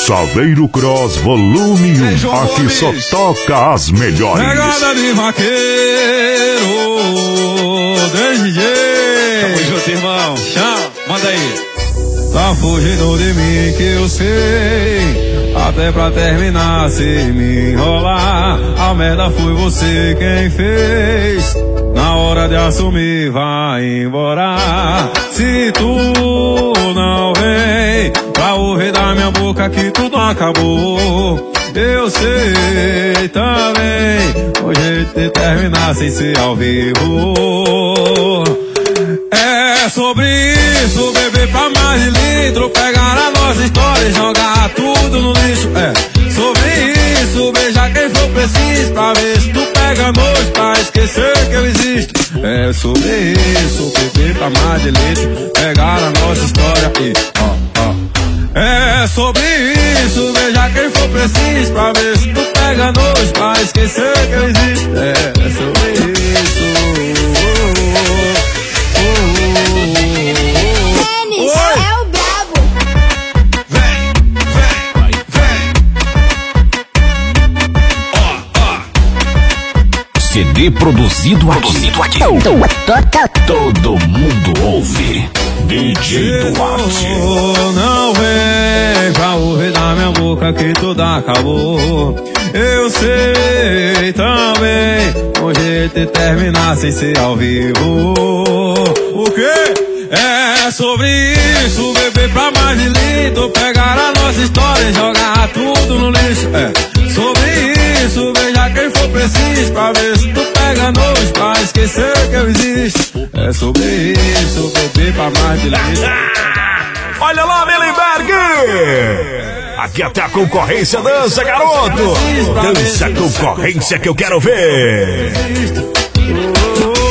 Saveiro Cross Volume 1. Aqui só toca as melhores. Pegada de vaqueiro, DJ. Tamo junto, irmão. Chama, manda aí. Tá fugindo de mim que eu sei, até pra terminar se me enrolar. A merda foi você quem fez. Na hora de assumir vai embora. Se tu não vem pra ouvir da minha boca que tudo acabou, eu sei também o jeito de terminar sem ser ao vivo. É sobre isso, beber pra mais de litro, pegar a nossa história e jogar tudo no lixo. É sobre isso, beijar quem for preciso, pra ver se tu pega nojo, pra esquecer que eu existo. É sobre isso, beber pra mais de litro, pegar a nossa história e É sobre isso, beijar quem for preciso, pra ver se tu pega nojo, pra esquecer que eu existo. É sobre isso. Tênis é o brabo. Vem. CD produzido aqui. Todo mundo ouve. DJ Duarte. Não vem pra ouvir da minha boca que tudo acabou. Eu sei também o jeito de terminar sem ser ao vivo. O quê? É sobre isso, beber pra mais de litro, pegar a nossa história e jogar tudo no lixo. É sobre isso, beijar quem for preciso, pra ver se tu pega nojo, pra esquecer que eu existo. É sobre isso, beber pra mais de litro. Olha lá, Melenberg! Aqui até a concorrência dança, garoto! Dança a concorrência que eu quero ver!